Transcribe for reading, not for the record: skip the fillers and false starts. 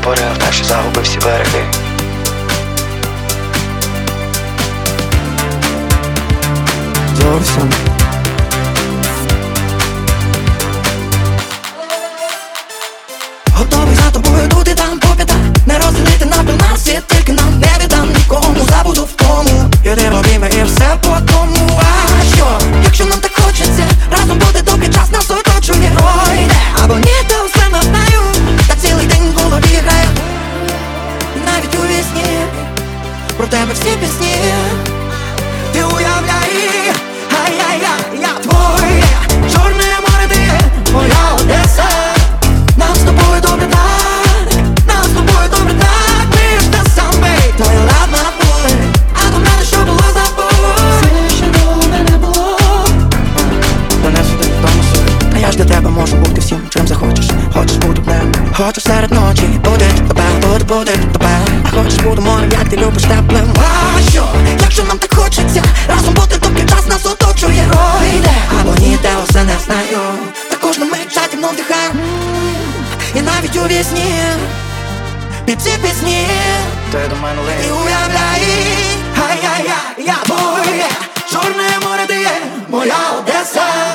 порив, наче загубив всі береги. Зовсім готовий за тобою дути там по п'ятах, не розділити навпіл нас, є тільки нам, не віддам нікому, забуду в тому. Йди в обійми і все по тому. А що, якщо нам так хочеться, разом буде довгий час, нас оточує. Ой, не, або ні, то все не знаю, та цілий день в голові грає. Навіть у вісні про тебе всі пісні. Ти уявляй, ай-яй-яй, я твоє Чорне море, ти є моя Одеса. Нам з тобою добре так, нам з тобою добре так. Ми ж те саме, твоя ладна поле, а до мене що було забув. Все ще довго не було. Та не суди, тому суди. Та я ж для тебе можу бути всім, чим захочеш. Хочеш бути днем, хочеш серед ночі. Буде тебе, буде тебе. А хочеш буду морем, як ти любиш теплим. А що, якщо нам так хочеться, разом бути довгий час, нас оточує. Ой, де, або ні, де, усе не знаю. Та кожну мить жадібно вдихаю. І навіть у вісні під ці пісні Ти до мене ти линь. уявляй, ай-яй-яй, я твоє Чорне море, ти є моя Одеса.